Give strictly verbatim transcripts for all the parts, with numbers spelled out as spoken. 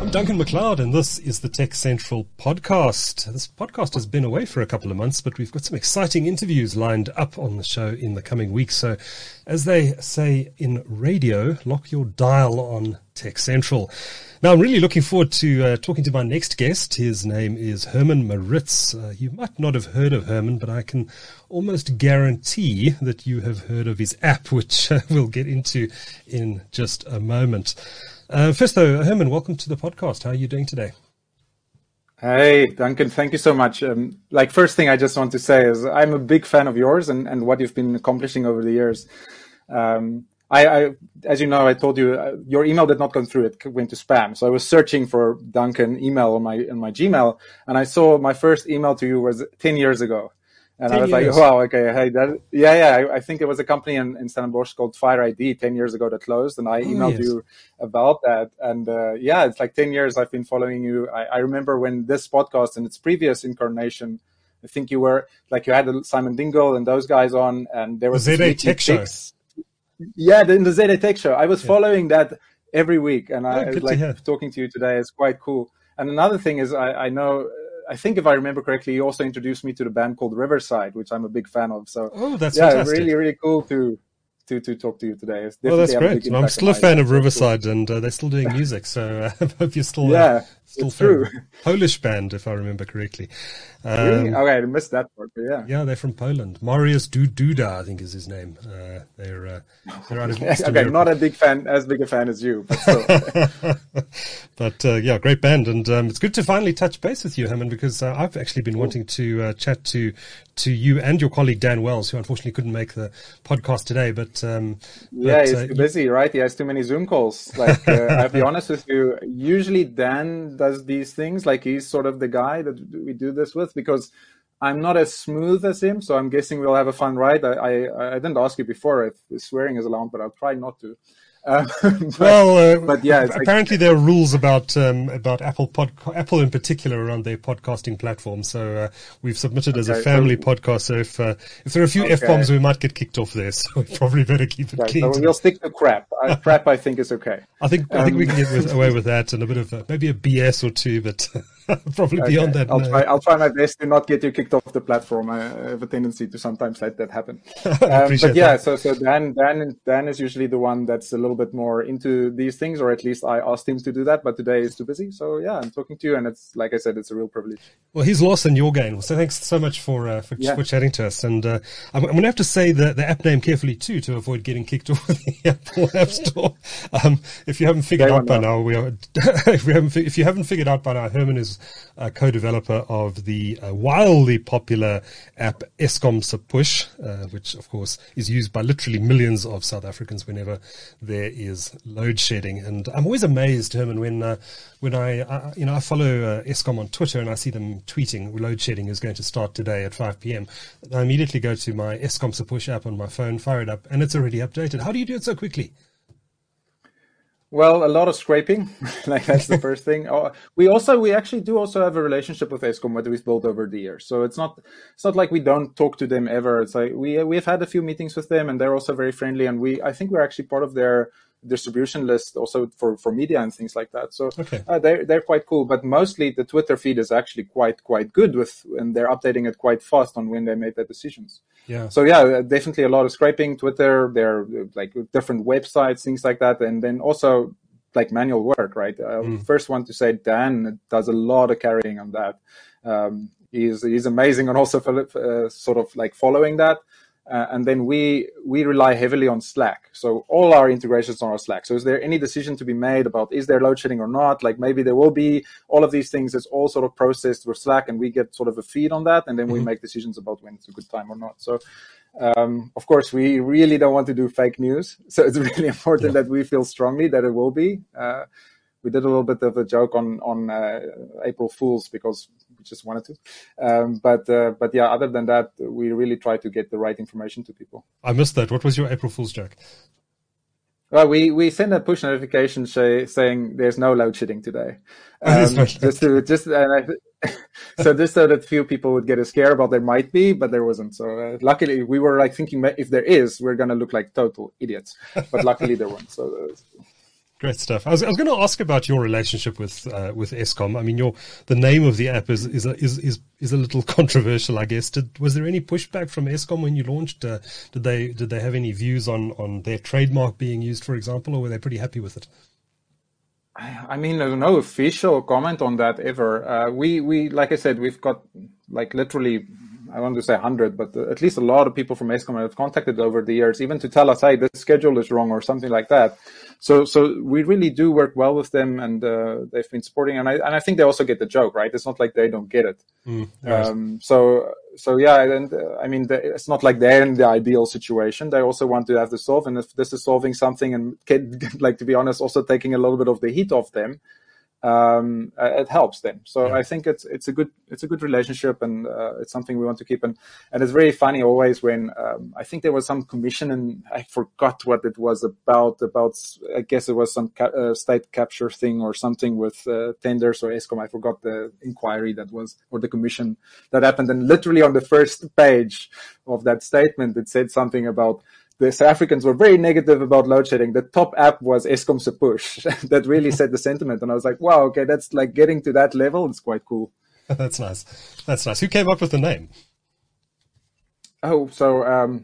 I'm Duncan McLeod, and this is the Tech Central podcast. This podcast has been away for a couple of months, but we've got some exciting interviews lined up on the show in the coming weeks. So, as they say in radio, lock your dial on Tech Central. Now, I'm really looking forward to uh, talking to my next guest. His name is Herman Maritz. Uh, you might not have heard of Herman, but I can almost guarantee that you have heard of his app, which uh, we'll get into in just a moment. Uh, first, though, Herman, welcome to the podcast. How are you doing today? Hey, Duncan, thank you so much. Um, like, first thing I just want to say is I'm a big fan of yours and, and what you've been accomplishing over the years. Um, I, I, as you know, I told you uh, your email did not come through; it went to spam. So I was searching for Duncan email on my in my Gmail, and I saw my first email to you was ten years ago. And I was years. like, wow, okay, hey, that, yeah, yeah, I, I think it was a company in, in Stellenbosch called Fire I D ten years ago that closed, and I emailed oh, yes. you about that. And uh, yeah, it's like ten years I've been following you. I, I remember when this podcast in its previous incarnation, I think you were, like you had Simon Dingle and those guys on, and there was the Z A Tech Show. Yeah, the, the Z A Tech Show. I was yeah. following that every week, and I oh, was like, to talking to you today is quite cool. And another thing is I, I know... I think if I remember correctly, you also introduced me to the band called Riverside, which I'm a big fan of. So, oh, that's yeah, fantastic. really, really cool to to to talk to you today. It's well, that's great. Well, I'm still a fan of Riverside, cool. and uh, they're still doing music. So uh, I hope you're still yeah, uh, still it's true. Polish band, if I remember correctly. Um, really? Okay, I missed that part. But yeah, yeah, they're from Poland. Mariusz Duda, I think, is his name. Uh, they're uh, they're out of Eastern okay, Europe. Not a big fan, as big a fan as you, but still. But uh, yeah, great band, and um, it's good to finally touch base with you, Herman, because uh, I've actually been cool. wanting to uh, chat to to you and your colleague Dan Wells, who unfortunately couldn't make the podcast today. But um, yeah, but, he's uh, too busy, right? He has too many Zoom calls. Like, uh, I'll be honest with you. Usually, Dan does these things. Like, he's sort of the guy that we do this with because I'm not as smooth as him. So I'm guessing we'll have a fun ride. I I, I didn't ask you before if swearing is allowed, but I'll try not to. Uh, but, well, uh, but yeah, apparently like, there are rules about um, about Apple pod, Apple in particular around their podcasting platform. So uh, we've submitted as okay, a family so, podcast. So if uh, if there are a few okay. f bombs, we might get kicked off there. So we probably better keep it okay, clean. So we'll stick to crap. Uh, crap, I think is okay. I think I think um, we can get with, away with that and a bit of a, maybe a B S or two, but probably okay. beyond that. I'll no. try. I'll try my best to not get you kicked off the platform. I have a tendency to sometimes let that happen. Um, but yeah, that. so so Dan Dan Dan is usually the one that's a little bit more into these things, or at least I asked him to do that, but today he's too busy. So yeah, I'm talking to you, and it's like I said, it's a real privilege. Well, he's lost and your gain. So thanks so much for uh, for, yeah. for chatting to us. And uh, I'm, I'm going to have to say the, the app name carefully too to avoid getting kicked off the Apple App Store. Um, if you haven't figured out by now, we are. if we haven't if you haven't figured out by now, Herman is a co-developer of the uh, wildly popular app Eskom se Push, uh, which of course is used by literally millions of South Africans whenever there is load shedding. And I'm always amazed, Herman, when uh, when I, I you know I follow uh, Eskom on Twitter and I see them tweeting load shedding is going to start today at five p.m. I immediately go to my Eskom se Push app on my phone, fire it up, and it's already updated. How do you do it so quickly? Well, a lot of scraping, like that's the first thing. Oh, we also, we actually do also have a relationship with Eskom that we've built over the years. So it's not, it's not like we don't talk to them ever. It's like we, we've had a few meetings with them and they're also very friendly. And we, I think we're actually part of their distribution list also for, for media and things like that. So okay. uh, they're, they're quite cool, but mostly the Twitter feed is actually quite, quite good with, and they're updating it quite fast on when they made their decisions. Yeah. So yeah, definitely a lot of scraping, Twitter, they're like different websites, things like that. And then also like manual work, right? Uh, mm. First one to say Dan does a lot of carrying on that. Um, he's, he's amazing and also uh, sort of like following that. Uh, and then we we rely heavily on Slack. So all our integrations are on Slack. So is there any decision to be made about is there load shedding or not? Like maybe there will be. All of these things is all sort of processed with Slack, and we get sort of a feed on that, and then mm-hmm. we make decisions about when it's a good time or not. So um, of course, we really don't want to do fake news. So it's really important yeah. that we feel strongly that it will be. Uh, we did a little bit of a joke on on uh, April Fools because we just wanted to, um, but uh, but yeah. Other than that, we really try to get the right information to people. I missed that. What was your April Fool's joke? Well, we, we send a push notification say, saying there's no load shedding today, um, just to just and I, so just so that few people would get a scare about there might be, but there wasn't. So uh, luckily, we were like thinking if there is, we're gonna look like total idiots, but luckily there weren't. So. Uh, Great stuff. I was, I was going to ask about your relationship with uh, with Eskom. I mean, your the name of the app is is a, is is is a little controversial, I guess. Did, was there any pushback from Eskom when you launched? Uh, did they did they have any views on, on their trademark being used, for example, or were they pretty happy with it? I mean, there's no official comment on that ever. Uh, we we like I said, we've got like literally, I want to say one hundred, but at least a lot of people from Eskom have contacted over the years, even to tell us, hey, this schedule is wrong or something like that. So, so we really do work well with them, and uh, they've been supporting. And I and I think they also get the joke, right? It's not like they don't get it. Mm, right. um, so, so yeah. And uh, I mean, they, it's not like they're in the ideal situation. They also want to have this solved, and if this is solving something, and get, like to be honest, also taking a little bit of the heat off them, um it helps them. So yeah. I think it's it's a good it's a good relationship, and uh, it's something we want to keep. And and it's very funny always when um, I think there was some commission, and I forgot what it was about about I guess it was some ca- uh, state capture thing or something with uh, tenders or Eskom. I forgot the inquiry that was, or the commission that happened, and literally on the first page of that statement it said something about the South Africans were very negative about load shedding. The top app was Eskom se push. That really set the sentiment. And I was like, wow, okay, that's like getting to that level. It's quite cool. That's nice. That's nice. Who came up with the name? Oh, so, um,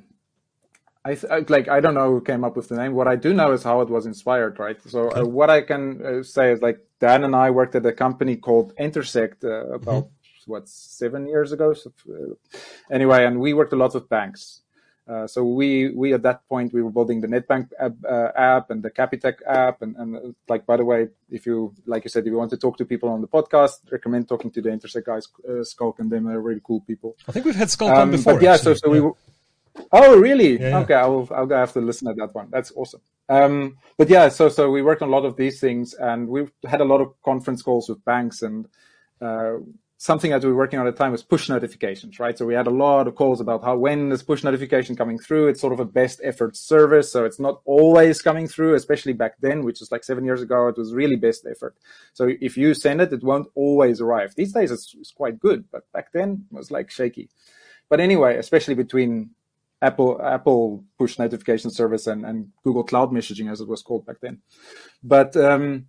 I, th- like, I don't know who came up with the name. What I do know is how it was inspired, right? So okay. uh, what I can uh, say is like Dan and I worked at a company called Intersect uh, about, mm-hmm. what, seven years ago. So, uh, anyway, and we worked a lot with banks. Uh, so we, we at that point, we were building the Nedbank app, uh, app and the Capitec app. And, and uh, like, by the way, if you, like you said, if you want to talk to people on the podcast, recommend talking to the Intersect guys, uh, Skulk and them. They're really cool people. I think we've had Skulk um, on before. But yeah, actually. so, so yeah. we, oh, really? Yeah, yeah. Okay. I'll, I'll have to listen to that one. That's awesome. Um, but yeah, so, so we worked on a lot of these things, and we had a lot of conference calls with banks, and, uh, something that we were working on at the time was push notifications, right? So we had a lot of calls about how when is push notification coming through? It's sort of a best effort service. So it's not always coming through, especially back then, which is like seven years ago. It was really best effort. So if you send it, it won't always arrive. These days it's, it's quite good, but back then it was like shaky. But anyway, especially between Apple Apple push notification service and, and Google Cloud Messaging, as it was called back then. But um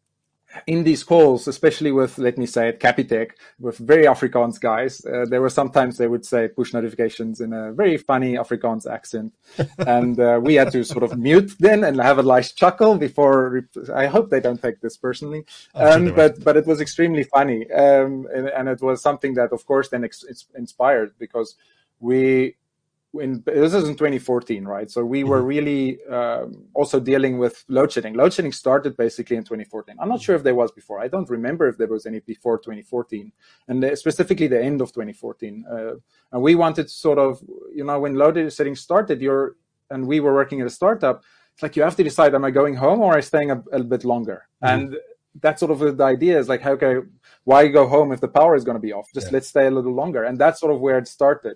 in these calls, especially with, let me say it, Capitec, with very Afrikaans guys, uh, there were sometimes they would say push notifications in a very funny Afrikaans accent. And uh, we had to sort of mute then and have a nice chuckle before, I hope they don't take this personally. Um, sure but, but it was extremely funny. Um, and, and it was something that, of course, then ex- inspired, because we, In, this is in twenty fourteen, right? So we were really um, also dealing with load shedding. Load shedding started basically in twenty fourteen. I'm not sure if there was before. I don't remember if there was any before twenty fourteen, and specifically the end of twenty fourteen. Uh, and we wanted to sort of, you know, when load shedding started, you're, and we were working at a startup, it's like you have to decide, am I going home or am I staying a, a bit longer? Mm-hmm. And that's sort of the idea is like, okay, why go home if the power is going to be off? Just yeah. let's stay a little longer. And that's sort of where it started.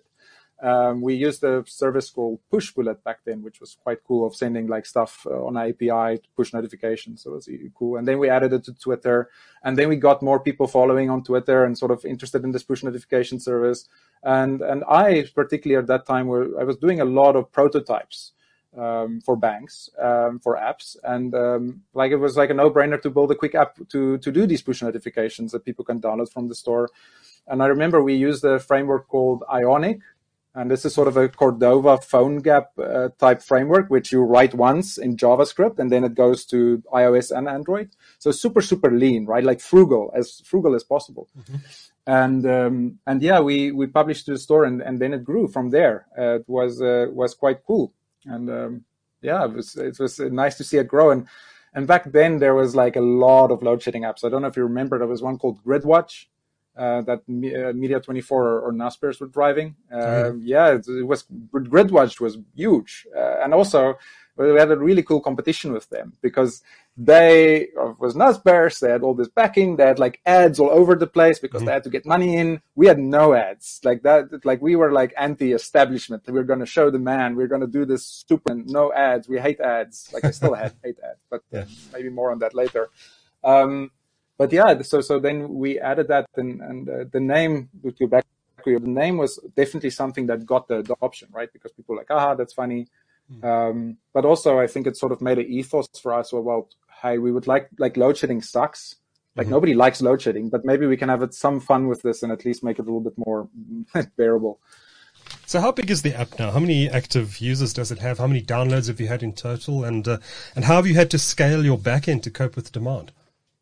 Um, we used a service called Pushbullet back then, which was quite cool, of sending like stuff uh, on A P I to push notifications. So it was really cool. And then we added it to Twitter, and then we got more people following on Twitter and sort of interested in this push notification service. And and I particularly at that time were I was doing a lot of prototypes um, for banks, um, for apps, and um, like it was like a no-brainer to build a quick app to to do these push notifications that people can download from the store. And I remember we used a framework called Ionic. And this is sort of a Cordova PhoneGap uh, type framework, which you write once in JavaScript, and then it goes to iOS and Android. So super, super lean, right? Like frugal, as frugal as possible. Mm-hmm. And um, and yeah, we, we published to the store, and, and then it grew from there. Uh, it was uh, was quite cool. And um, yeah, it was it was nice to see it grow. And and back then there was like a lot of load shedding apps. I don't know if you remember, there was one called GridWatch. Uh, that uh, Media twenty-four or, or Naspers were driving. Uh, mm-hmm. Yeah, it, it was GridWatch was huge, uh, and also we had a really cool competition with them, because they uh, was Naspers. They had all this backing. They had like ads all over the place because mm-hmm. they had to get money in. We had no ads like that. Like we were like anti-establishment. We were going to show the man. We we're going to do this super no ads. We hate ads. Like I still hate hate ads, but yeah. uh, maybe more on that later. Um, But yeah, so so then we added that, and, and uh, the name, to go back, the name was definitely something that got the adoption, right? Because people were like, aha, that's funny. Mm. Um, but also, I think it sort of made an ethos for us. Well, well, hey, we would like, like load shedding sucks. Like mm-hmm. nobody likes load shedding, but maybe we can have it, some fun with this and at least make it a little bit more bearable. So how big is the app now? How many active users does it have? How many downloads have you had in total? And uh, and how have you had to scale your backend to cope with demand?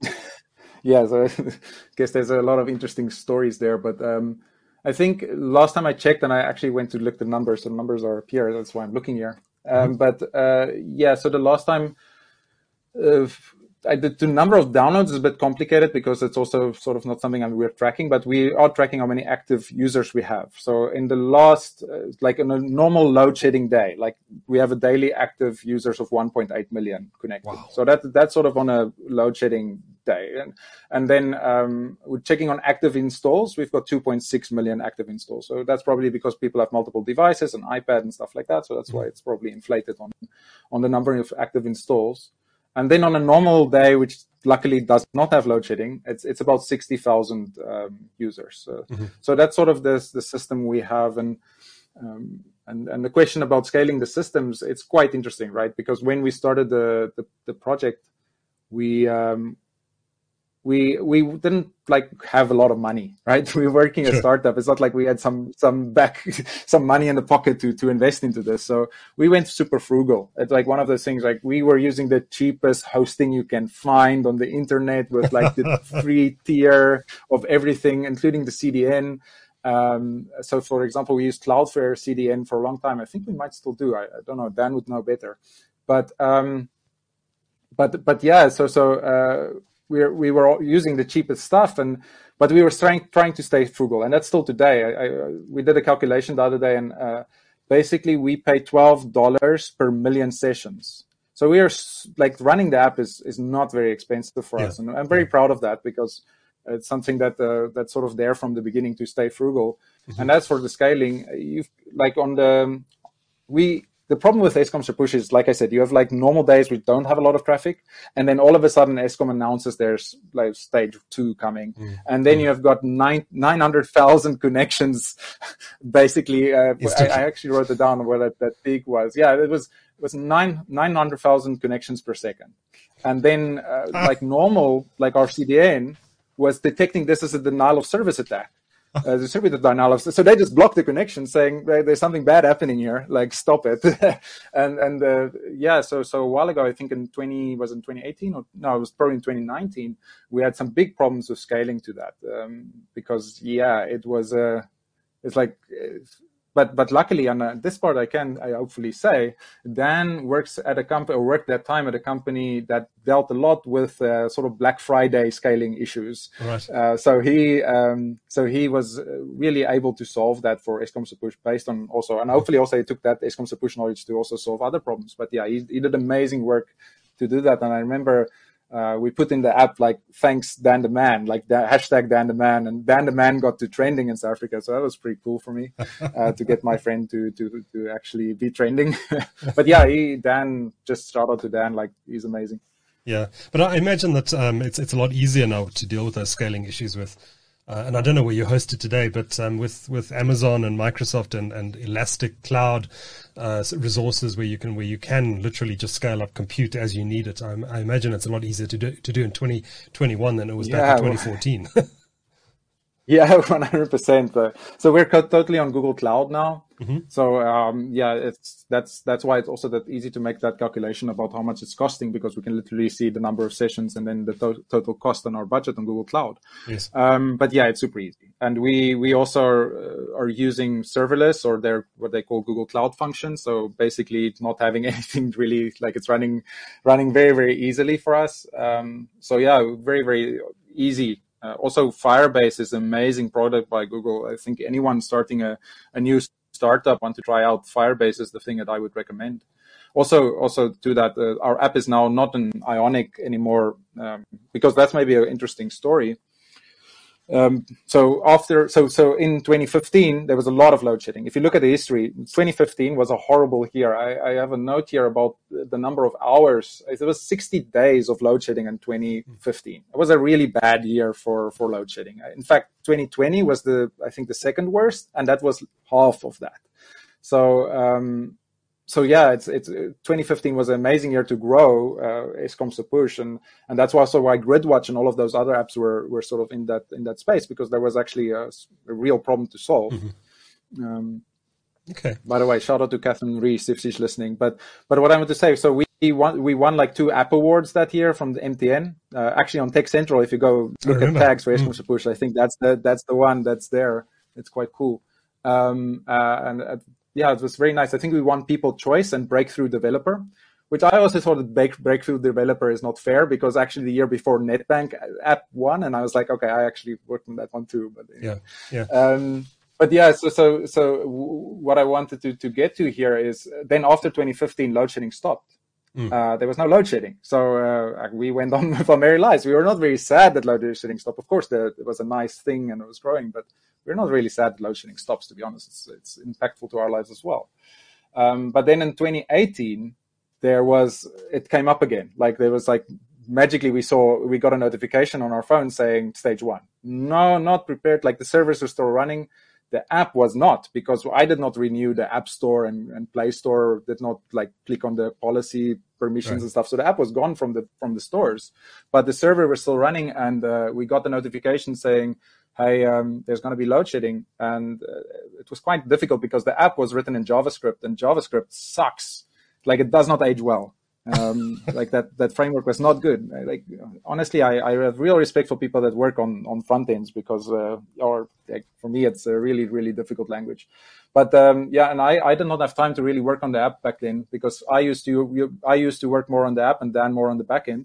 Yeah, so I guess there's a lot of interesting stories there. But um, I think last time I checked, and I actually went to look the numbers, so the numbers are up here. That's why I'm looking here. Um, mm-hmm. But uh, yeah, so the last time, uh, I did, the number of downloads is a bit complicated because it's also sort of not something we're tracking, but we are tracking how many active users we have. So in the last, uh, like in a normal load shedding day, like we have a daily active users of one point eight million connected. Wow. So that that's sort of on a load shedding day. And, and then um, we're checking on active installs. We've got two point six million active installs. So that's probably because people have multiple devices, an iPad and stuff like that. So that's mm-hmm. why it's probably inflated on, on the number of active installs. And then on a normal day, which luckily does not have load shedding, it's it's about sixty thousand um, users. So, mm-hmm. so that's sort of the the system we have. And um, and and the question about scaling the systems, it's quite interesting, right? Because when we started the the, the project, we um, we we didn't like have a lot of money, right? We were working sure. a startup. It's not like we had some some back some money in the pocket to to invest into this. So we went super frugal. It's like one of those things, like we were using the cheapest hosting you can find on the internet with like the free tier of everything, including the C D N. Um, so for example, we used Cloudflare C D N for a long time. I think we might still do. I, I don't know. Dan would know better. But um, but but yeah. So so. Uh, We we were using the cheapest stuff, and but we were trying trying to stay frugal, and that's still today. I, I, we did a calculation the other day, and uh, basically we pay twelve dollars per million sessions. So we are like running the app is is not very expensive for yeah. us, and I'm very yeah. proud of that because it's something that uh, that's sort of there from the beginning to stay frugal. Mm-hmm. And as for the scaling, you like on the we. The problem with Eskom Push is, like I said, you have like normal days which don't have a lot of traffic, and then all of a sudden Eskom announces there's like stage two coming, mm. and then mm. you have got nine nine hundred thousand connections. Basically, uh, I, I actually wrote it down where that, that peak was. Yeah, it was it was nine nine hundred thousand connections per second, and then uh, ah. like normal, like our C D N was detecting this as a denial of service attack. Uh, distributed denial of, so they just block the connection, saying there's something bad happening here, like stop it. and and uh, yeah, so so a while ago, I think in twenty was in twenty eighteen or no, it was probably in twenty nineteen. We had some big problems with scaling to that um, because yeah, it was uh, it's like. It's, But but luckily, on uh, this part, I can I hopefully say, Dan works at a company, or worked that time at a company that dealt a lot with uh, sort of Black Friday scaling issues. Right. Uh, so he um, so he was really able to solve that for Eskom Push based on also, and hopefully also he took that Eskom Push knowledge to also solve other problems. But yeah, he, he did amazing work to do that, and I remember. Uh, we put in the app like thanks Dan the Man, like the hashtag Dan the Man, and Dan the Man got to trending in South Africa, so that was pretty cool for me uh, to get my friend to to to actually be trending. But yeah, he Dan just shout out to Dan, like he's amazing. Yeah, but I imagine that um, it's it's a lot easier now to deal with those scaling issues with. Uh, and I don't know where you're hosted today, but um, with, with Amazon and Microsoft and, and Elastic Cloud uh, resources where you can where you can literally just scale up compute as you need it, I, I imagine it's a lot easier to do to do in twenty twenty-one than it was yeah, back in twenty fourteen. Well, yeah, one hundred percent. So we're co- totally on Google Cloud now. Mm-hmm. So um, yeah, it's that's that's why it's also that easy to make that calculation about how much it's costing, because we can literally see the number of sessions and then the to- total cost on our budget on Google Cloud. Yes. Um, but yeah, it's super easy, and we we also are, uh, are using serverless, or they're what they call Google Cloud Functions. So basically, it's not having anything really, like it's running running very very easily for us. Um, so yeah, very very easy. Uh, also, Firebase is an amazing product by Google. I think anyone starting a, a new startup want to try out Firebase is the thing that I would recommend. Also, also to that, uh, our app is now not an Ionic anymore, um, because that's maybe an interesting story. Um, so after, so, so in twenty fifteen, there was a lot of load shedding. If you look at the history, twenty fifteen was a horrible year. I, I have a note here about the number of hours. It was sixty days of load shedding in twenty fifteen. It was a really bad year for, for load shedding. In fact, twenty twenty was the, I think the second worst, and that was half of that. So, um, so yeah, it's it's twenty fifteen was an amazing year to grow uh, Eskom se push, and and that's also why GridWatch and all of those other apps were were sort of in that in that space, because there was actually a, a real problem to solve. Mm-hmm. Um, okay. By the way, shout out to Catherine Rees if she's listening. But but what I want to say, so we won we won like two app awards that year from the M T N. Uh, actually, on Tech Central, if you go look at tags for Eskom se push, I think that's the that's the one that's there. It's quite cool. Um, uh, and uh, yeah, it was very nice. I think we won People Choice and Breakthrough Developer, which I also thought that break, Breakthrough Developer is not fair, because actually the year before NetBank app won, and I was like, okay, I actually worked on that one too. But yeah, yeah. Um, but yeah, so so so what I wanted to to get to here is then after twenty fifteen, load shedding stopped. Mm. Uh, there was no load shedding, so uh, we went on with our merry lives. We were not very sad that load shedding stopped. Of course, there, it was a nice thing and it was growing, but we're not really sad that load shedding stops, to be honest. It's, it's impactful to our lives as well. Um, but then in twenty eighteen, there was, it came up again. Like there was like, magically we saw, we got a notification on our phone saying stage one. No, not prepared. Like the servers are still running. The app was not, because I did not renew the App Store and, and Play Store, did not like click on the policy permissions right. and stuff. So the app was gone from the from the stores, but the server was still running, and uh, we got the notification saying, hey, um, there's going to be load shedding. And uh, it was quite difficult because the app was written in JavaScript, and JavaScript sucks. Like it does not age well. Um, like that, that framework was not good. Like honestly, I, I have real respect for people that work on, on front ends, because, uh, or like, for me, it's a really, really difficult language. But um, yeah, and I, I did not have time to really work on the app back then, because I used to I used to work more on the app and Dan more on the back end.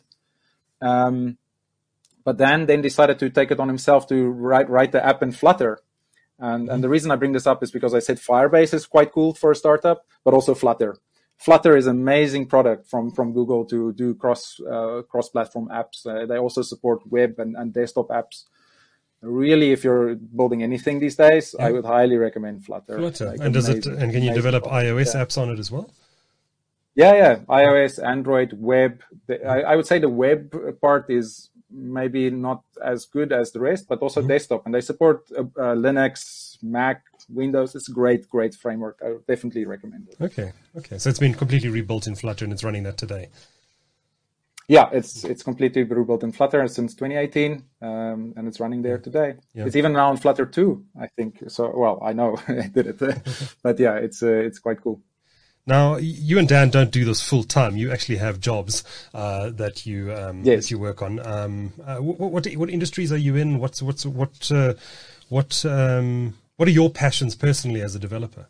Um, but Dan then decided to take it on himself to write write the app in Flutter. And, and the reason I bring this up is because I said Firebase is quite cool for a startup, but also Flutter. Flutter is an amazing product from, from Google to do cross uh, cross platform apps. Uh, they also support web and, and desktop apps. Really, if you're building anything these days, yeah. I would highly recommend Flutter. Flutter. Like and does amazing, it? And can you develop product. iOS yeah. apps on it as well? Yeah, yeah. iOS, Android, web. The, I, I would say the web part is maybe not as good as the rest, but also mm-hmm. desktop. And they support uh, uh, Linux, Mac, Windows. It's a great, great framework. I would definitely recommend it. Okay, okay. So it's been completely rebuilt in Flutter, and it's running that today. Yeah, it's it's completely rebuilt in Flutter since twenty eighteen, um, and it's running there today. Yeah. It's even now on Flutter two, I think. So, well, I know I did it, but yeah, it's uh, it's quite cool. Now, you and Dan don't do this full time. You actually have jobs uh, that you um, yes. that you work on. Um, uh, what, what what industries are you in? What's what's what uh, what um, what are your passions personally as a developer?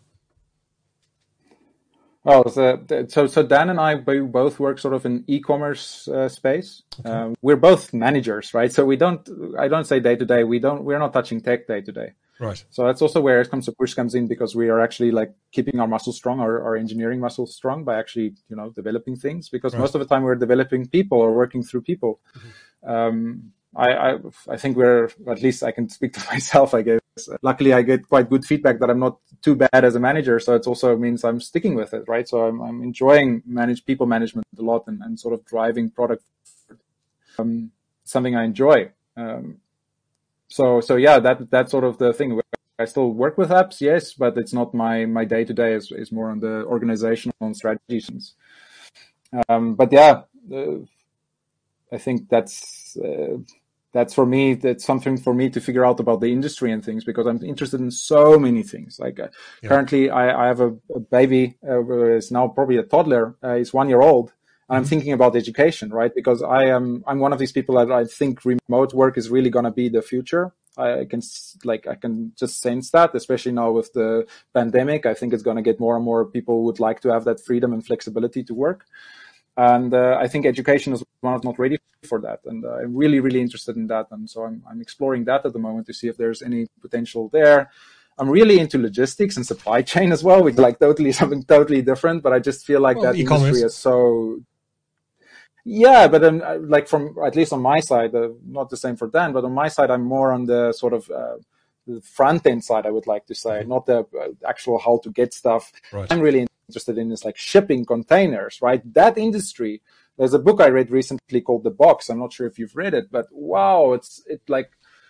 Well, so, so so Dan and I both work sort of in e-commerce uh, space. Okay. Um, we're both managers, right? So we don't. I don't say day to day. We don't. We're not touching tech day to day. Right. So that's also where Eskom se push comes in, because we are actually like keeping our muscle strong, our, our engineering muscle strong by actually, you know, developing things, because right. most of the time we're developing people or working through people. Mm-hmm. Um, I, I, I think we're, at least I can speak to myself, I guess. Luckily, I get quite good feedback that I'm not too bad as a manager. So it also means I'm sticking with it, right? So I'm, I'm enjoying manage people management a lot, and, and sort of driving product, um, something I enjoy. Um, So, so yeah, that, that's sort of the thing. I still work with apps, yes, but it's not my, my day to day is, is more on the organizational and strategies. Um, but yeah, uh, I think that's, uh, that's for me, that's something for me to figure out about the industry and things, because I'm interested in so many things. Like uh, yeah. currently I, I have a, a baby, uh, who is now probably a toddler. Uh, he's one year old. And I'm thinking about education, right? Because I am, I'm one of these people that I think remote work is really going to be the future. I can, like, I can just sense that, especially now with the pandemic. I think it's going to get more and more people would like to have that freedom and flexibility to work. And uh, I think education is not ready for that. And uh, I'm really, really interested in that. And so I'm, I'm exploring that at the moment to see if there's any potential there. I'm really into logistics and supply chain as well, which is like totally something totally different. But I just feel like well, that e-commerce. Industry is so... Yeah, but um, like from, at least on my side, uh, not the same for Dan, but on my side, I'm more on the sort of uh, the front end side, I would like to say, mm-hmm. not the uh, actual how to get stuff. Right. I'm really interested in is like shipping containers, right? That industry. There's a book I read recently called The Box. I'm not sure if you've read it, but wow, it's it like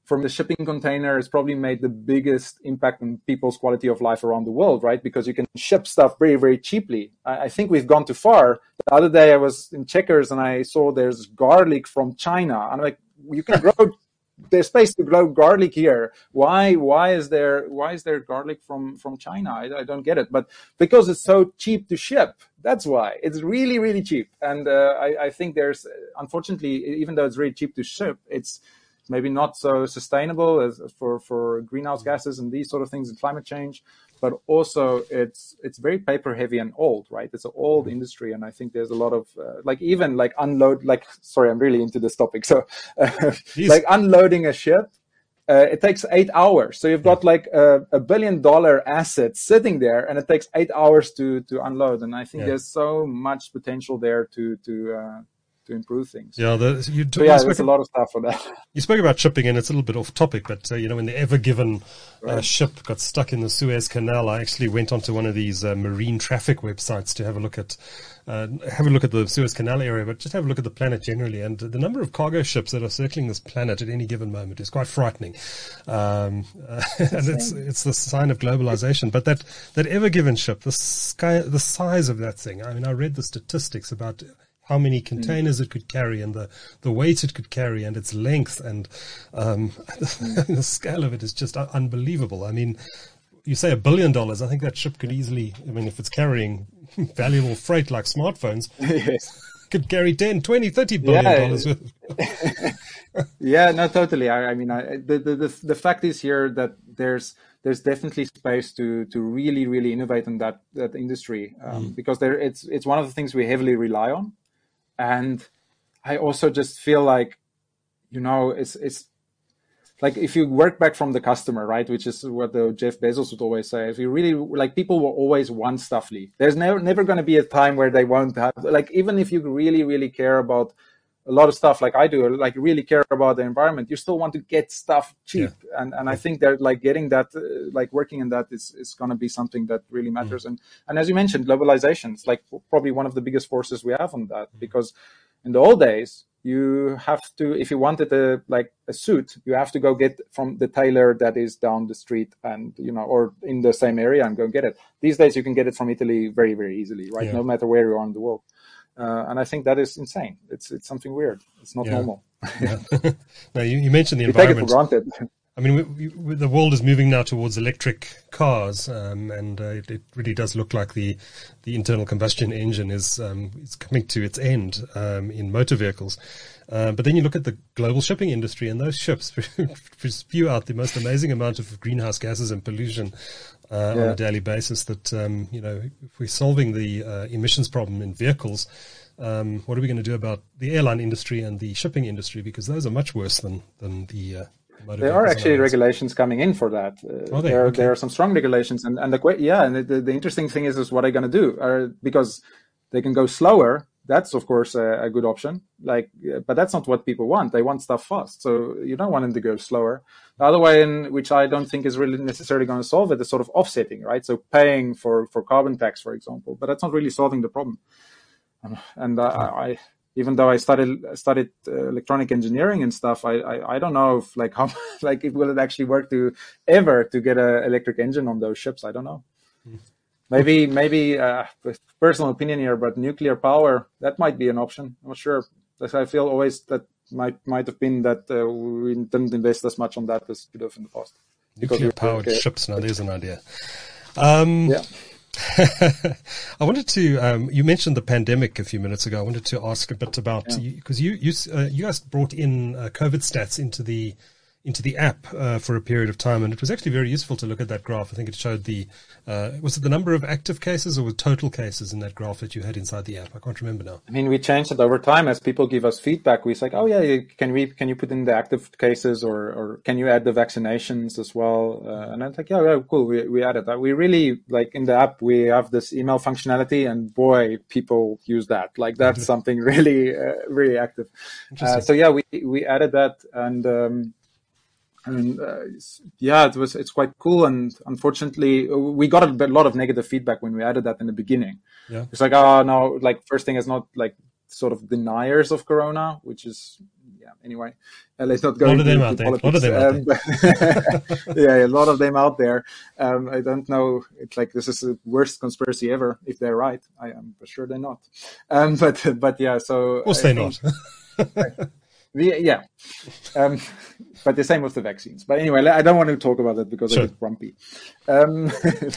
from the shipping container, it's probably made the biggest impact on people's quality of life around the world, right? Because you can ship stuff very, very cheaply. I, I think we've gone too far. The other day I was in Checkers and I saw there's garlic from China. I'm like, you can grow, there's space to grow garlic here. Why, why is there, why is there garlic from, from China? I, I don't get it. But because it's so cheap to ship, that's why. It's really, really cheap. And uh, I, I think there's, unfortunately, even though it's really cheap to ship, it's maybe not so sustainable as for, for greenhouse gases and these sort of things and climate change. But also it's it's very paper heavy and old, right? It's an old industry, and I think there's a lot of uh, like even like unload. Like sorry, I'm really into this topic. So uh, like unloading a ship, uh, it takes eight hours. So you've got like a, a billion dollar asset sitting there, and it takes eight hours to to unload. And I think yeah. there's so much potential there to to. Uh, to improve things. Yeah, the, you, so yeah, there's a lot of stuff for that. You spoke about shipping, and it's a little bit off topic, but uh, you know, when the Ever Given right. uh, ship got stuck in the Suez Canal, I actually went onto one of these uh, marine traffic websites to have a look at uh, have a look at the Suez Canal area, but just have a look at the planet generally. And the number of cargo ships that are circling this planet at any given moment is quite frightening. Um, uh, and it's it's the sign of globalization. But that that Ever Given ship, the sky, the size of that thing. I mean, I read the statistics about how many containers mm. it could carry and the, the weight it could carry and its length and um, mm. the scale of it is just unbelievable. I mean, you say a billion dollars. I think that ship could easily, I mean, if it's carrying valuable freight like smartphones, yes. could carry ten, twenty, thirty billion yeah. dollars worth. yeah, no, totally. I, I mean, I, the, the, the, the fact is here that there's, there's definitely space to, to really, really innovate in that, that industry um, mm. because there, it's, it's one of the things we heavily rely on. And I also just feel like, you know, it's it's like if you work back from the customer, right, which is what the Jeff Bezos would always say. If you really like, people will always want stuff. Lee. There's never never going to be a time where they won't have, like, even if you really really care about a lot of stuff, like I do, like really care about the environment, you still want to get stuff cheap. Yeah. And and I think that like getting that, uh, like working in that is is going to be something that really matters. Mm. And and as you mentioned, globalization is like probably one of the biggest forces we have on that, mm. because in the old days, you have to, if you wanted a like a suit, you have to go get from the tailor that is down the street and, you know, or in the same area and go get it. These days, you can get it from Italy very, very easily, right? Yeah. No matter where you are in the world. Uh, and I think that is insane. It's it's something weird. It's not yeah. normal. yeah. Now, you, you mentioned the we environment. Take it for granted. I mean, we, we, the world is moving now towards electric cars, um, and uh, it, it really does look like the, the internal combustion engine is um, is coming to its end um, in motor vehicles. Uh, but then you look at the global shipping industry, and those ships spew out the most amazing amount of greenhouse gases and pollution uh, yeah. on a daily basis. That um, you know, if we're solving the uh, emissions problem in vehicles, um, what are we going to do about the airline industry and the shipping industry? Because those are much worse than than the uh, There are actually regulations coming in for that. Uh, oh, there, okay. there are some strong regulations, and and the yeah, and the, the interesting thing is, is what are they going to do? Are, because they can go slower. That's of course a, a good option. Like, but that's not what people want. They want stuff fast. So you don't want them to go slower. The other way, in which I don't think is really necessarily going to solve it, is sort of offsetting, right? So paying for for carbon tax, for example. But that's not really solving the problem. Um, and uh, I. Even though I studied studied uh, electronic engineering and stuff, I, I I don't know if like how like it will it actually work to ever to get an electric engine on those ships. I don't know. Mm. Maybe maybe uh, personal opinion here, but nuclear power, that might be an option. I'm not sure. I feel always that might might have been that uh, we didn't invest as much on that as we could have in the past. Nuclear powered okay. ships. Now there's an idea. Um, yeah. I wanted to, um, you mentioned the pandemic a few minutes ago. I wanted to ask a bit about, because yeah. you, you, uh, you guys brought in uh, COVID stats into the, into the app uh, for a period of time, and it was actually very useful to look at that graph. I think it showed the, uh, was it the number of active cases or total cases in that graph that you had inside the app? I can't remember now. I mean, we changed it over time as people give us feedback. We say, oh yeah, can we, can you put in the active cases, or, or can you add the vaccinations as well? Uh, and I'm like, yeah, yeah, cool. We, we added that. We really, like in the app, we have this email functionality, and boy, people use that. Like that's something really, uh, really active. Uh, so yeah, we, we added that, and, um, And uh, yeah, it was it's quite cool. And unfortunately, we got a lot of negative feedback when we added that in the beginning. Yeah. It's like, oh no, like first thing is not like sort of deniers of corona, which is yeah, yeah. Anyway, uh, let's not go into them out politics. A lot of them um, out there. Yeah, a lot of them out there. Um, I don't know. It's like this is the worst conspiracy ever. If they're right, I am sure they're not. Um, but but yeah, so of course they're not. the, yeah, um, but the same with the vaccines. But anyway, I don't want to talk about it because sure. I get grumpy. Um,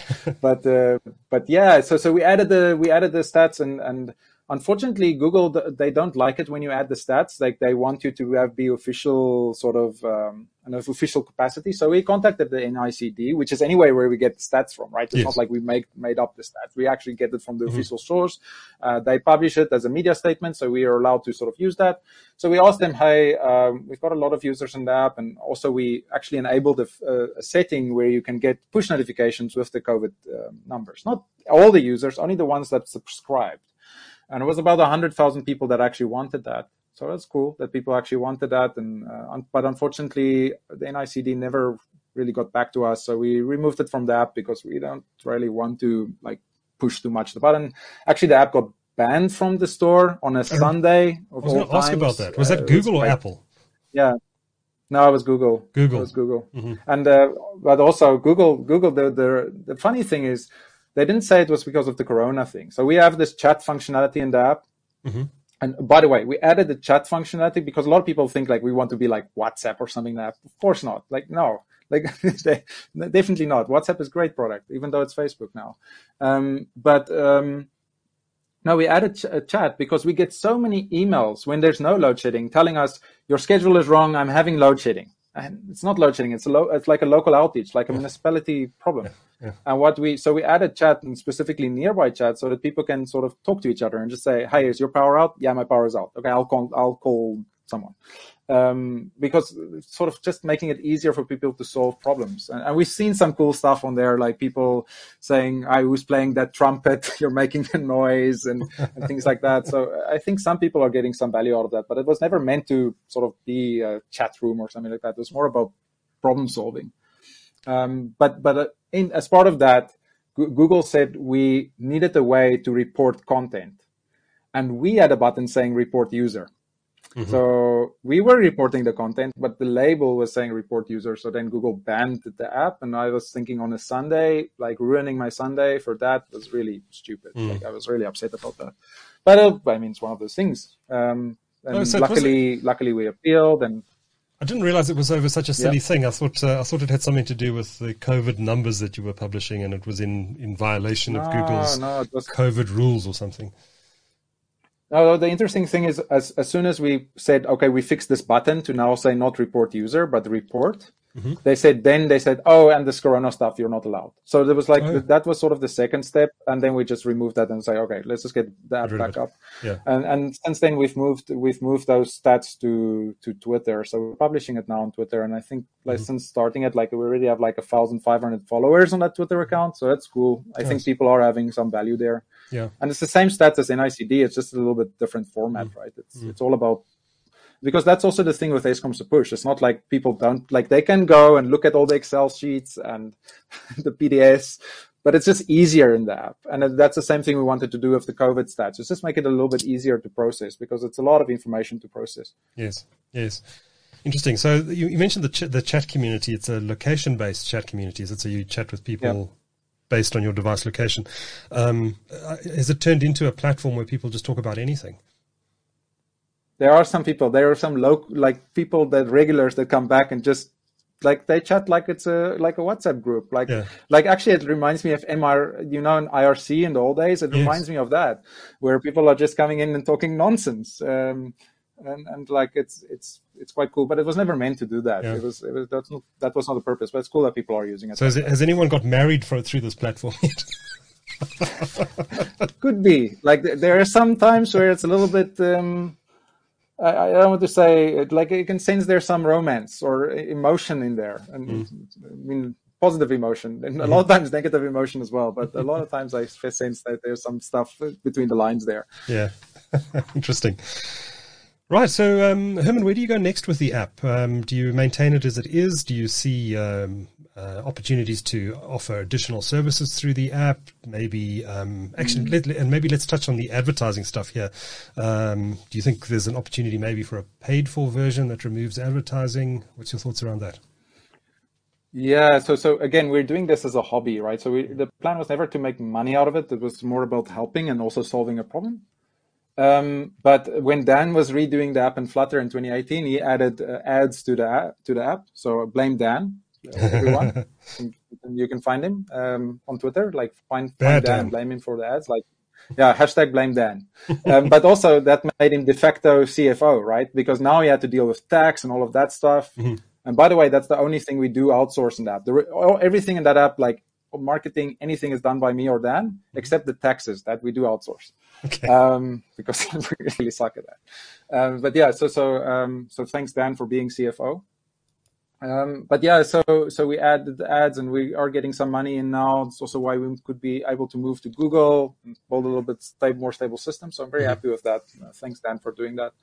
but uh, but yeah, so so we added the we added the stats and and. Unfortunately, Google, they don't like it when you add the stats. Like they want you to have the official sort of um, an official capacity. So we contacted the N I C D, which is anyway where we get the stats from, right? It's yes. not like we make made up the stats. We actually get it from the mm-hmm. official source. Uh, they publish it as a media statement, so we are allowed to sort of use that. So we asked them, hey, um, we've got a lot of users in the app, and also we actually enabled a, a setting where you can get push notifications with the COVID uh, numbers. Not all the users, only the ones that subscribed. And it was about one hundred thousand people that actually wanted that. So that's cool that people actually wanted that. And uh, But unfortunately, the N I C D never really got back to us. So we removed it from the app because we don't really want to like push too much the button. Actually, the app got banned from the store on a Sunday. Of I was going to ask about that. Was that uh, Google or Apple? Yeah. No, it was Google. Google. It was Google. Mm-hmm. And uh, but also Google, Google the, the, the funny thing is, they didn't say it was because of the Corona thing. So we have this chat functionality in the app. Mm-hmm. And by the way, we added the chat functionality because a lot of people think like we want to be like WhatsApp or something. That of course not. Like, no, like they, definitely not. WhatsApp is a great product, even though it's Facebook now. Um, but um, no, we added ch- a chat because we get so many emails when there's no load shedding telling us your schedule is wrong. I'm having load shedding. And it's not load shedding. It's a lo- It's like a local outage, like a yeah. municipality problem. Yeah. Yeah. And what we so we added chat and specifically nearby chat so that people can sort of talk to each other and just say, "Hey, is your power out? Yeah, my power is out. Okay, I'll call. I'll call someone." Um, because sort of just making it easier for people to solve problems. And, and we've seen some cool stuff on there, like people saying, "I was playing that trumpet. You're making the noise," and, and things like that. So I think some people are getting some value out of that. But it was never meant to sort of be a chat room or something like that. It was more about problem solving. Um, but but uh, in, as part of that, G- Google said we needed a way to report content. And we had a button saying report user. Mm-hmm. So we were reporting the content, but the label was saying report user. So then Google banned the app. And I was thinking on a Sunday, like ruining my Sunday for that was really stupid. Mm. Like I was really upset about that. But uh, I mean, it's one of those things. Um, and oh, so luckily, luckily we appealed and I didn't realize it was over such a silly yeah. thing. I thought uh, I thought it had something to do with the COVID numbers that you were publishing, and it was in, in violation no, of Google's no, was... COVID rules or something. No, the interesting thing is, as as soon as we said, okay, we fixed this button to now say not report user, but report, mm-hmm. they said, then they said, oh, and this Corona stuff, you're not allowed. So there was like, oh. that was sort of the second step. And then we just removed that and say, okay, let's just get that back up. Yeah. And and since then we've moved, we've moved those stats to, to Twitter. So we're publishing it now on Twitter. And I think like mm-hmm. since starting it, like we already have like one thousand five hundred followers on that Twitter account. So that's cool. I nice. think people are having some value there. Yeah. And it's the same stats as N I C D. It's just a little bit different format, mm. right? It's mm. it's all about, because that's also the thing with Ace Comms to Push. It's not like people don't, like they can go and look at all the Excel sheets and the P D Fs, but it's just easier in the app. And that's the same thing we wanted to do with the COVID stats. It's just make it a little bit easier to process because it's a lot of information to process. Yes, yes. Interesting. So you, you mentioned the, ch- the chat community. It's a location-based chat community. So you chat with people yeah. based on your device location. Um, has it turned into a platform where people just talk about anything? There are some people, there are some local, like people that regulars that come back and just like they chat like it's a, like a WhatsApp group. Like, yeah. like actually it reminds me of M R, you know, in I R C in the old days, it yes. reminds me of that, where people are just coming in and talking nonsense. Um, and, and like it's, it's, it's quite cool, but it was never meant to do that. Yeah. It was, it was, that's not, that was not the purpose, but it's cool that people are using it. So has, it, has anyone got married for, through this platform yet? Could be. Like there are some times where it's a little bit, um, I, I don't want to say, like you can sense there's some romance or emotion in there. And mm. I mean, positive emotion, and a lot of times negative emotion as well. But a lot of times I sense that there's some stuff between the lines there. Yeah. Interesting. Right. So, um, Herman, where do you go next with the app? Um, do you maintain it as it is? Do you see um, uh, opportunities to offer additional services through the app. Maybe um, actually, mm. let, and maybe let's touch on the advertising stuff here. Um, do you think there's an opportunity maybe for a paid-for version that removes advertising? What's your thoughts around that? Yeah, so so again, we're doing this as a hobby, right? So we, the plan was never to make money out of it. It was more about helping and also solving a problem. Um, but when Dan was redoing the app in Flutter in twenty eighteen, he added uh, ads to the app, to the app. So blame Dan, everyone. You can find him um, on Twitter, like find, find Dan, Dan and blame him for the ads. Like, yeah, hashtag blame Dan. Um, but also that made him de facto C F O, right? Because now he had to deal with tax and all of that stuff. Mm-hmm. And by the way, that's the only thing we do outsource in that app. The, all, everything in that app, like marketing, anything is done by me or Dan, mm-hmm. except the taxes that we do outsource. Okay. Um, because we really suck at that. Um, but yeah, so so um, so thanks Dan for being C F O. Um, but yeah, so so we added the ads and we are getting some money in now. It's also why we could be able to move to Google and build a little bit stable, more stable system. So I'm very mm-hmm. happy with that. Uh, thanks Dan for doing that.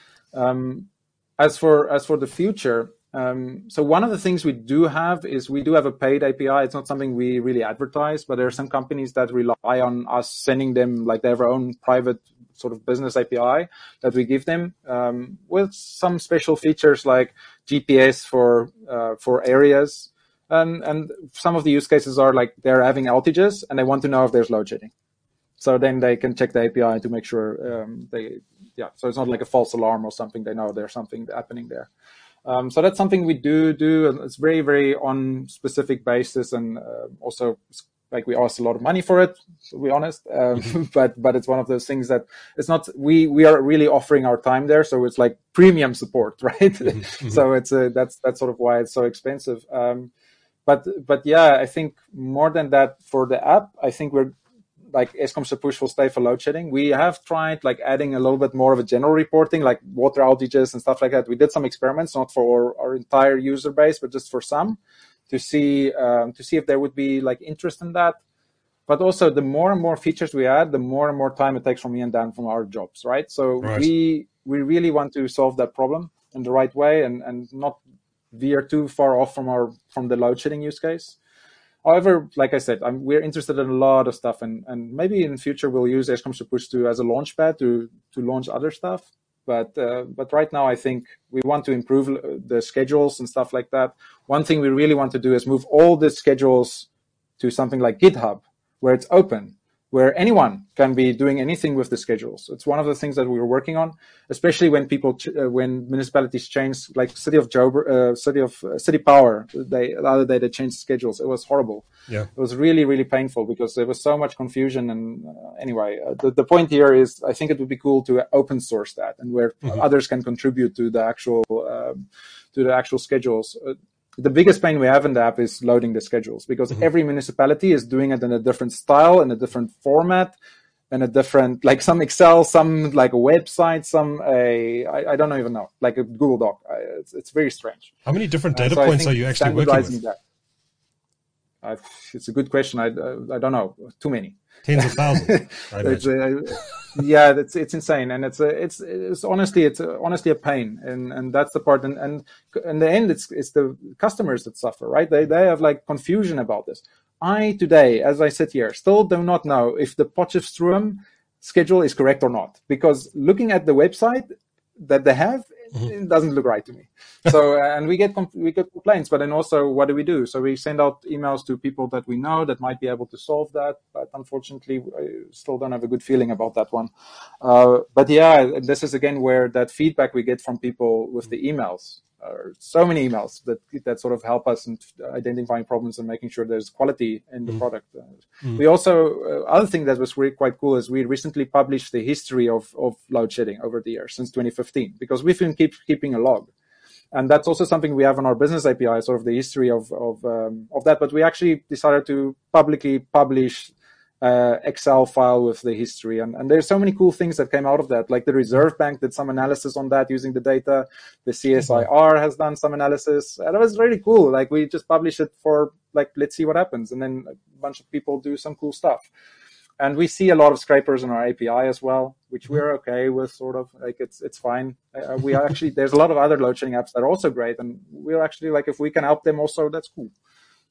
Um, as for as for the future. Um, so one of the things we do have is we do have a paid A P I. It's not something we really advertise, but there are some companies that rely on us sending them, like they have their own private sort of business A P I that we give them um, with some special features like G P S for uh, for areas. And, and some of the use cases are like they're having outages and they want to know if there's load shedding. So then they can check the A P I to make sure um, they, yeah, so it's not like a false alarm or something. They know there's something happening there. Um, so that's something we do do, and it's very, very on specific basis, and uh, also like we ask a lot of money for it, to be honest. Um, mm-hmm. But but it's one of those things that it's not. We we are really offering our time there, so it's like premium support, right? Mm-hmm. So it's a, that's that's sort of why it's so expensive. Um, but but yeah, I think more than that for the app, I think we're. Like Eskom se push will stay for load shedding. We have tried like adding a little bit more of a general reporting, like water outages and stuff like that. We did some experiments, not for our, our entire user base, but just for some, to see um, to see if there would be like interest in that. But also, the more and more features we add, the more and more time it takes from me and Dan from our jobs, right? So right. we we really want to solve that problem in the right way and and not veer too far off from our from the load shedding use case. However, like I said, I'm, we're interested in a lot of stuff, and, and maybe in the future we'll use Eskom se push to as a launchpad to to launch other stuff. But uh, but right now, I think we want to improve the schedules and stuff like that. One thing we really want to do is move all the schedules to something like GitHub, where it's open, where anyone can be doing anything with the schedules. It's one of the things that we were working on, especially when people, ch- uh, when municipalities change, like City of Joburg, uh, City of uh, City Power. They, the other day they changed schedules. It was horrible. Yeah, it was really, really painful because there was so much confusion. And uh, anyway, uh, the, the point here is, I think it would be cool to open source that, and where mm-hmm. others can contribute to the actual uh, to the actual schedules. Uh, The biggest pain we have in the app is loading the schedules because mm-hmm. every municipality is doing it in a different style, in a different format, in a different, like some Excel, some like a website, some a, I, I don't even know, like a Google Doc. I, it's, it's very strange. How many different data uh, so points are you actually working with? That, uh, it's a good question. I, uh, I don't know. Too many. Tens of thousands. it's, uh, yeah, it's it's insane, and it's a, it's it's honestly it's a, honestly a pain, and and that's the part, and and in the end, it's it's the customers that suffer, right? They they have like confusion about this. I today, as I sit here, still do not know if the Potchefstroom schedule is correct or not, because looking at the website that they have, mm-hmm. it doesn't look right to me. So, and we get we get complaints, but then also, what do we do? So we send out emails to people that we know that might be able to solve that, but unfortunately, I still don't have a good feeling about that one. Uh, but yeah, this is again where that feedback we get from people with the emails. Or so many emails that that sort of help us in identifying problems and making sure there's quality in the mm. product. Mm. We also, uh, other thing that was really quite cool is we recently published the history of, of load shedding over the years since twenty fifteen, because we've been keep, keeping a log. And that's also something we have on our business A P I, sort of the history of of, um, of that. But we actually decided to publicly publish Uh, Excel file with the history, and, and there's so many cool things that came out of that, like the Reserve Bank did some analysis on that using the data, the C S I R has done some analysis, and it was really cool. Like we just publish it for like, let's see what happens, and then a bunch of people do some cool stuff. And we see a lot of scrapers in our A P I as well, which we're okay with, sort of like it's it's fine. Uh, we actually, there's a lot of other load shedding apps that are also great, and we're actually like, if we can help them also, that's cool.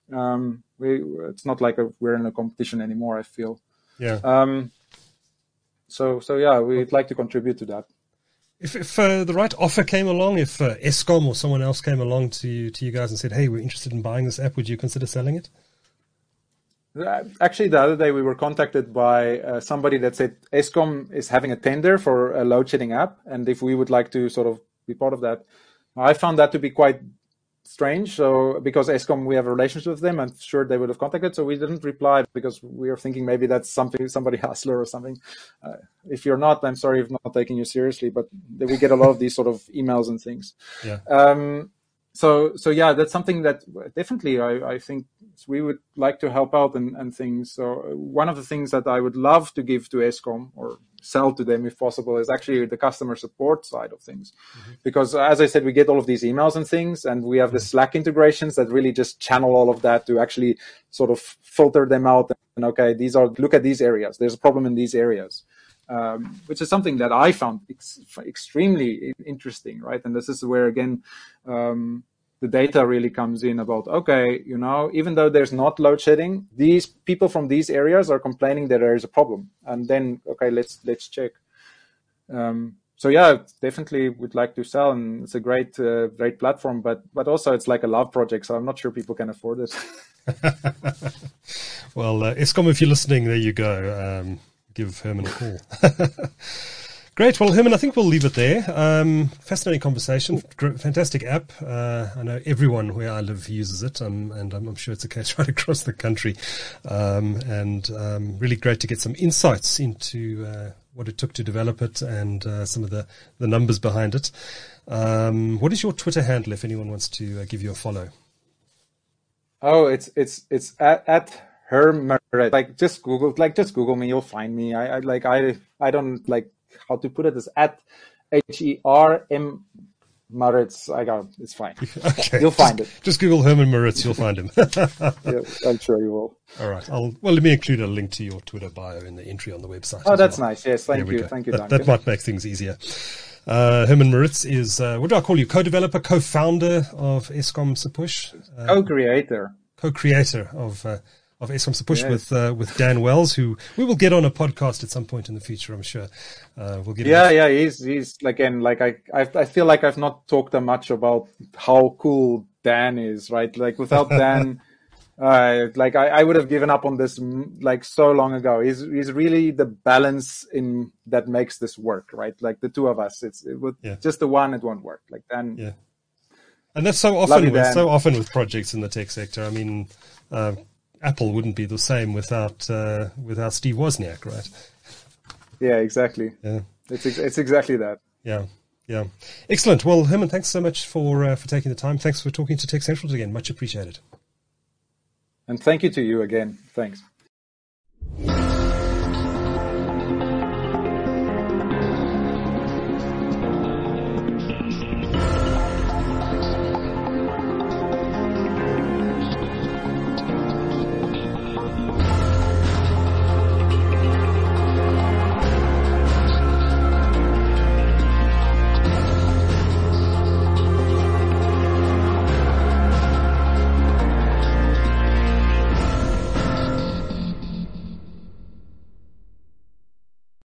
Um, we it's not like a, we're in a competition anymore, I feel. Yeah. Um, so so yeah, we'd like to contribute to that. If, if uh, the right offer came along, if uh, Eskom or someone else came along to you, to you guys and said, "Hey, we're interested in buying this app," would you consider selling it? Actually, the other day we were contacted by uh, somebody that said Eskom is having a tender for a load shedding app, and if we would like to sort of be part of that. I found that to be quite strange. So because Eskom, we have a relationship with them, I'm sure they would have contacted. So we didn't reply because we are thinking maybe that's something, somebody hustler or something. Uh, if you're not, I'm sorry if not taking you seriously, but we get a lot of these sort of emails and things. Yeah. Um, so, so yeah, that's something that definitely I, I think we would like to help out and, and things. So one of the things that I would love to give to Eskom or sell to them if possible is actually the customer support side of things. Mm-hmm. Because as I said, we get all of these emails and things, and we have the Slack integrations that really just channel all of that to actually sort of filter them out. And okay, these are, look at these areas. There's a problem in these areas. Um, which is something that I found ex- extremely interesting, right? And this is where, again, um, the data really comes in about, okay, you know, even though there's not load shedding, these people from these areas are complaining that there is a problem. And then, okay, let's let's check. Um, so yeah, definitely would like to sell, and it's a great uh, great platform, but but also it's like a love project, so I'm not sure people can afford it. Well, uh, Eskom, if you're listening, there you go. Um, give Herman a call. Great. Well, Herman, I think we'll leave it there. Um, fascinating conversation. Fantastic app. Uh, I know everyone where I live uses it, um, and I'm, I'm sure it's a case right across the country. Um, and um, really great to get some insights into uh, what it took to develop it and uh, some of the, the numbers behind it. Um, what is your Twitter handle if anyone wants to uh, give you a follow? Oh, it's it's it's at, at Herman. Like just Google, like just Google me, you'll find me. I, I like I I don't like. How to put it is at H E R M Maritz. I got it. It's fine. Okay. You'll find just, it. Just Google Herman Maritz. You'll find him. Yeah, I'm sure you will. All right. I'll, well, let me include a link to your Twitter bio in the entry on the website. Oh, that's well. nice. Yes. Thank you. Go. Thank you, that, that might make things easier. Uh, Herman Maritz is, uh, what do I call you? Co-developer, co-founder of Eskom Sepush? Uh, co-creator. Co-creator of, uh, of Eskom Sepush, yes. with uh, with Dan Wells, who we will get on a podcast at some point in the future, I'm sure. Uh, we'll get. Yeah, yeah, he's he's again like I I I feel like I've not talked that much about how cool Dan is, right? Like without Dan, uh, like I, I would have given up on this like so long ago. He's he's really the balance in that makes this work, right? Like the two of us, it's it would yeah. just the one, it won't work. Like Dan. Yeah, and that's so often with Dan. so often with projects in the tech sector. I mean. Uh, Apple wouldn't be the same without uh, without Steve Wozniak, right? Yeah, exactly. Yeah, it's it's exactly that. Yeah, yeah. Excellent. Well, Herman, thanks so much for uh, for taking the time. Thanks for talking to Tech Central again. Much appreciated. And thank you to you again. Thanks.